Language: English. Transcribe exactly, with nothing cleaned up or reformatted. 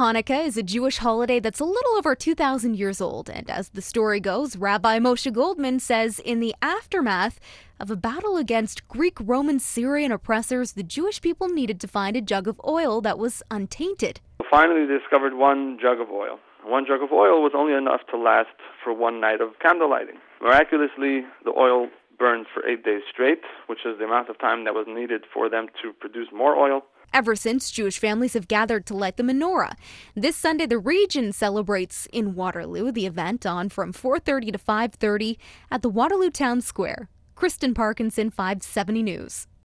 Hanukkah is a Jewish holiday that's a little over two thousand years old, and as the story goes, Rabbi Moshe Goldman says in the aftermath of a battle against Greek, Roman, Syrian oppressors, the Jewish people needed to find a jug of oil that was untainted. Finally, they discovered one jug of oil. One jug of oil was only enough to last for one night of candle lighting. Miraculously, the oil burned for eight days straight, which is the amount of time that was needed for them to produce more oil. Ever since, Jewish families have gathered to light the menorah. This Sunday, the region celebrates in Waterloo, the event on from four thirty to five thirty at the Waterloo Town Square. Kristen Parkinson, five seventy News.